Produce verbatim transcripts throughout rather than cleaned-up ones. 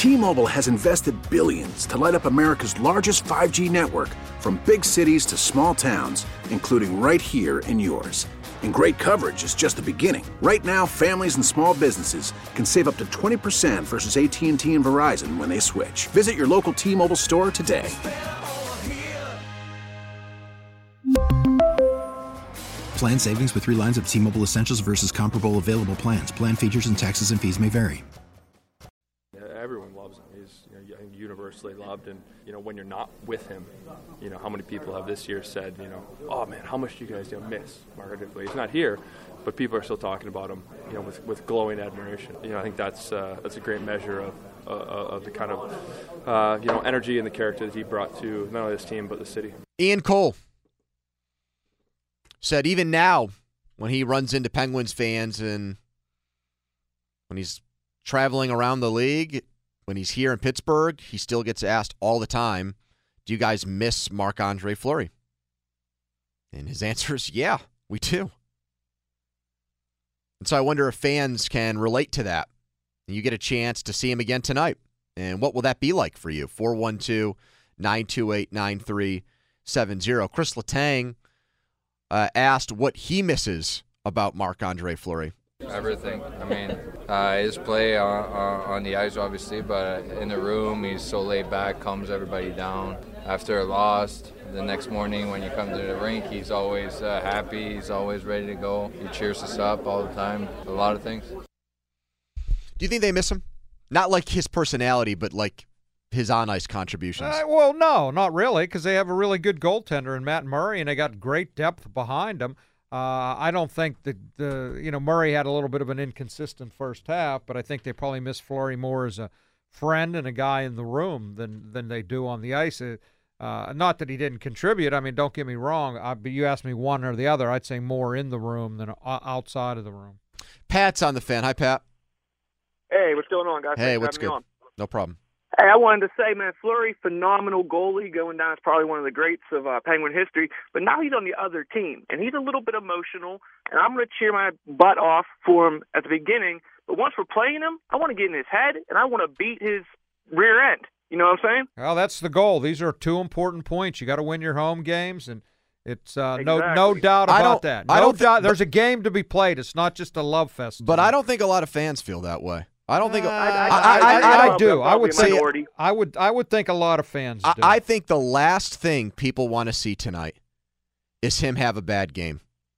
T-Mobile has invested billions to light up America's largest five G network, from big cities to small towns, including right here in yours. And great coverage is just the beginning. Right now, families and small businesses can save up to twenty percent versus A T and T and Verizon when they switch. Visit your local T-Mobile store today. Plan savings with three lines of T-Mobile Essentials versus comparable available plans. Plan features and taxes and fees may vary. Everyone loves him. He's you know, universally loved, and you know when you're not with him, you know how many people have this year said, you know, oh man, how much do you guys you know, miss Mark Andre? He's not here, but people are still talking about him, you know, with, with glowing admiration. You know, I think that's uh, that's a great measure of uh, of the kind of uh, you know energy and the character that he brought to not only this team but the city. Ian Cole said even now, when he runs into Penguins fans and when he's traveling around the league, when he's here in Pittsburgh, he still gets asked all the time, do you guys miss Marc-Andre Fleury? And his answer is, yeah, we do. And so I wonder if fans can relate to that. And you get a chance to see him again tonight. And what will that be like for you? four one two, nine two eight, nine three seven zero. Chris Letang uh, asked what he misses about Marc-Andre Fleury. Everything. I mean, uh, his play on, on, on the ice, obviously, but in the room, he's so laid back, calms everybody down. After a loss, the next morning when you come to the rink, he's always uh, happy. He's always ready to go. He cheers us up all the time. A lot of things. Do you think they miss him? Not like his personality, but like his on-ice contributions. Uh, well, no, not really, because they have a really good goaltender in Matt Murray, and they got great depth behind him. Uh, I don't think that the you know Murray had a little bit of an inconsistent first half, but I think they probably miss Fleury more as a friend and a guy in the room than than they do on the ice. Uh, not that he didn't contribute. I mean, don't get me wrong. I, but you asked me one or the other. I'd say more in the room than outside of the room. Pat's on the Fan. Hi, Pat. Hey, what's going on, guys? Hey, Thanks what's for having good? me on. No problem. Hey, I wanted to say, man, Fleury, phenomenal goalie, going down as probably one of the greats of uh, Penguin history. But now he's on the other team, and he's a little bit emotional, and I'm going to cheer my butt off for him at the beginning. But once we're playing him, I want to get in his head, and I want to beat his rear end. You know what I'm saying? Well, that's the goal. These are two important points. You got to win your home games, and it's uh, exactly. no no doubt about that. No I don't doubt. th- There's a game to be played. It's not just a love fest. But I don't think a lot of fans feel that way. I don't think. Uh, I, I, I, I, I, I do. I would say. Minority. I would. I would think a lot of fans do. I, I think the last thing people want to see tonight is him have a bad game.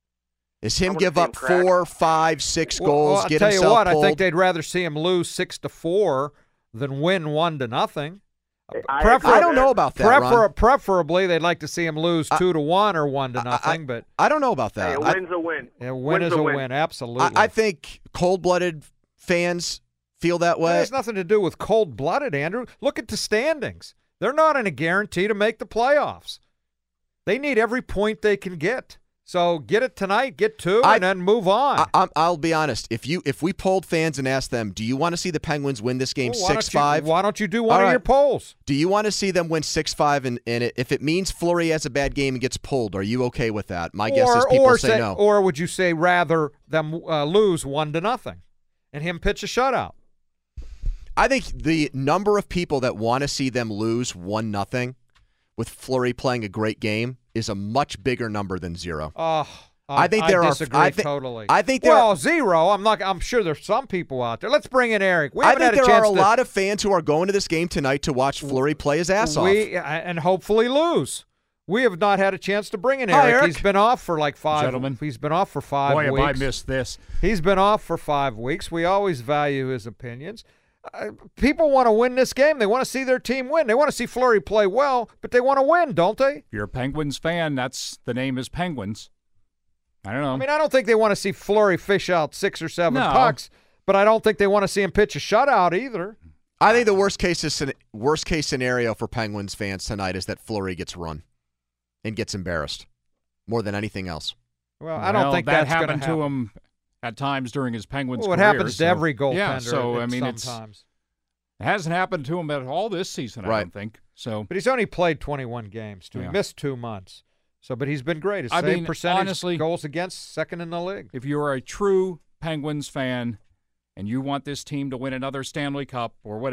Is him give up four, five, six well, goals? Well, I'll get tell you himself what. pulled. I think they'd rather see him lose six to four than win one to nothing. I, Prefer- I don't know about that. Prefer- Ron. Preferably, they'd like to see him lose two I, to one or one to nothing. I, but I don't know about that. Hey, a win's a win. A win is a win. win. Absolutely. I, I think cold-blooded fans feel that way. It has nothing to do with cold-blooded, Andrew. Look at the standings. They're not in a guarantee to make the playoffs. They need every point they can get. So get it tonight, get two, I, and then move on. I, I'm, I'll be honest. If you if we polled fans and asked them, do you want to see the Penguins win this game well, six five? Why don't you do one All of right. your polls? Do you want to see them win six five? And, and it, if it means Fleury has a bad game and gets pulled, are you okay with that? My or, guess is people or say, say no. Or would you say rather them uh, lose one to nothing and him pitch a shutout? I think the number of people that want to see them lose one nothing with Fleury playing a great game is a much bigger number than zero. Oh. I, I think there I are. disagree I th- totally. I think there well, are, zero. I'm not. I'm sure there's some people out there. Let's bring in Eric. We I haven't think had a there chance are a to, lot of fans who are going to this game tonight to watch Fleury play his ass we, off. And hopefully lose. We have not had a chance to bring in Hi, Eric. Eric. He's been off for like five. Gentlemen. He's been off for five Boy, weeks. have I missed this. He's been off for five weeks. We always value his opinions. Uh, people want to win this game. They want to see their team win. They want to see Fleury play well, but they want to win, don't they? If you're a Penguins fan, that's the name is Penguins. I don't know. I mean, I don't think they want to see Fleury fish out six or seven No. pucks, but I don't think they want to see him pitch a shutout either. I think the worst case is, worst case scenario for Penguins fans tonight is that Fleury gets run and gets embarrassed more than anything else. Well, I don't Well, think that that's happened happen. to him at times during his Penguins well, it career. happens so, to every goaltender. Yeah, so at, I mean, it's sometimes. it hasn't happened to him at all this season. Right. I don't think so. But he's only played twenty-one games. Too. Yeah. He missed two months. So, but he's been great. His I save mean, percentage, honestly, goals against, second in the league. If you're a true Penguins fan and you want this team to win another Stanley Cup or whatever,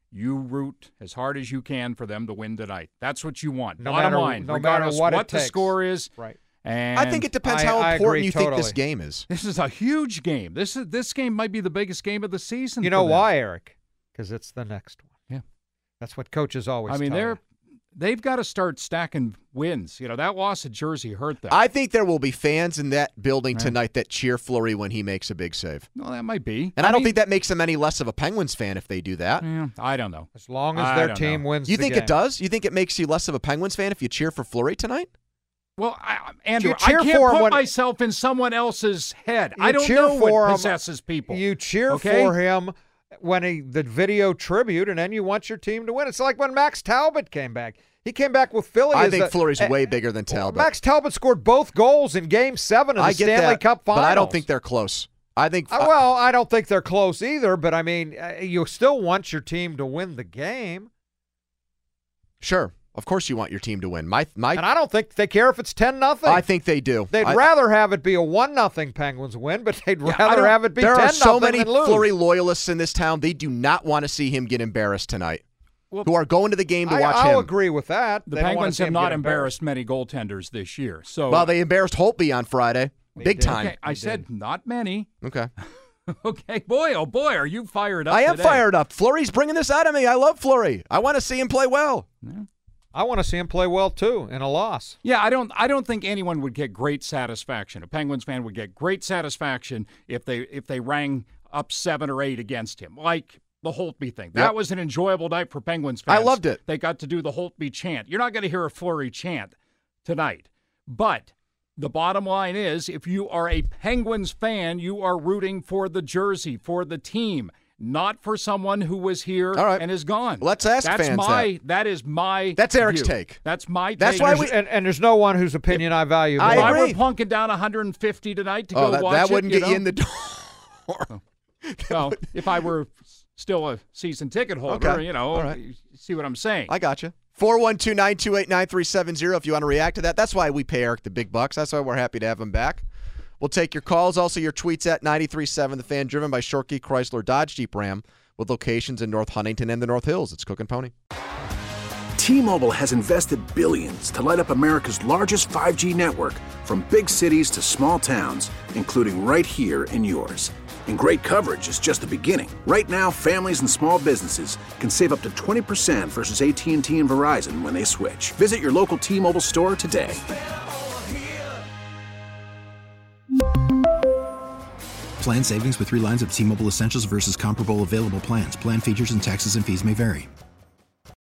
you root as hard as you can for them to win tonight. That's what you want. No Bottom matter, line, no regardless matter what, what it the takes. score is. Right. And I think it depends I- how I important agree you totally. think this game is. This is a huge game. This is this game might be the biggest game of the season. You for know them. why, Eric? Because it's the next one. Yeah. That's what coaches always I mean, tell they're you. they've got to start stacking wins. You know, that loss at Jersey hurt them. I think there will be fans in that building Right. tonight that cheer Fleury when he makes a big save. no, that might be. And I, don't mean, think that makes them any less of a Penguins fan if they do that. Yeah, I don't know. As long as I their don't team know. wins You the think game. it does? You think it makes you less of a Penguins fan if you cheer for Fleury tonight? Well, I, Andrew, You I cheer can't for 'em put when- myself in someone else's head. You I don't cheer know for what 'em- possesses people. You cheer okay? for him when he the video tribute, and then you want your team to win. It's like when Max Talbot came back. He came back with Philly. I as think a- Fleury's a- way bigger than Talbot. Max Talbot scored both goals in Game Seven of the I get Stanley that, Cup Finals. but I don't think they're close. I think. Uh, well, I don't think they're close either. But I mean, uh, you still want your team to win the game, Sure, of course you want your team to win. My my. and I don't think they care if it's ten nothing. I think they do. They'd I- rather have it be a one nothing Penguins win, but they'd Yeah, I rather don't- have it be There ten are so nothing many than lose. Fleury loyalists in this town. They do not want to see him get embarrassed tonight. Well, who are going to the game to I, watch I'll him. agree with that. the They don't wanna Penguins see have him not get embarrassed many goaltenders this year. So Well, they embarrassed Holtby on Friday, They big did. time. okay, I said not many. Okay, Okay, boy, oh boy, are you fired up? I am today. fired up. Fleury's bringing this out of me. I love Fleury. I want to see him play well. I want to see him play well too in a loss. Yeah, I don't. I don't think anyone would get great satisfaction. A Penguins fan would get great satisfaction if they if they rang up seven or eight against him, like the Holtby thing. That Yep. was an enjoyable night for Penguins fans. I loved it. They got to do the Holtby chant. You're not going to hear a Fleury chant tonight, but the bottom line is, if you are a Penguins fan, you are rooting for the jersey, for the team, not for someone who was here All right. and is gone. Let's ask That's fans my. That is my. That's Eric's view. take. That's my. That's take. why And, we- there's- and, and there's no one whose opinion I value. I If more. I were agree. plunking down one hundred fifty tonight to Oh, go that, watch that it, wouldn't you get know? you in the door. Well, if I were still a season ticket holder, Okay. you know, All right. you see what I'm saying. I got you. four one two, nine two eight, nine three seven zero if you want to react to that. That's why we pay Eric the big bucks. That's why we're happy to have him back. We'll take your calls, also your tweets at ninety-three point seven The Fan, driven by Shorkey Chrysler Dodge Jeep Ram, with locations in North Huntington and the North Hills. It's Cook and Pony. T-Mobile has invested billions to light up America's largest five G network, from big cities to small towns, including right here in yours. And great coverage is just the beginning. Right now, families and small businesses can save up to twenty percent versus A T and T and Verizon when they switch. Visit your local T-Mobile store today. Plan savings with three lines of T-Mobile Essentials versus comparable available plans. Plan features and taxes and fees may vary.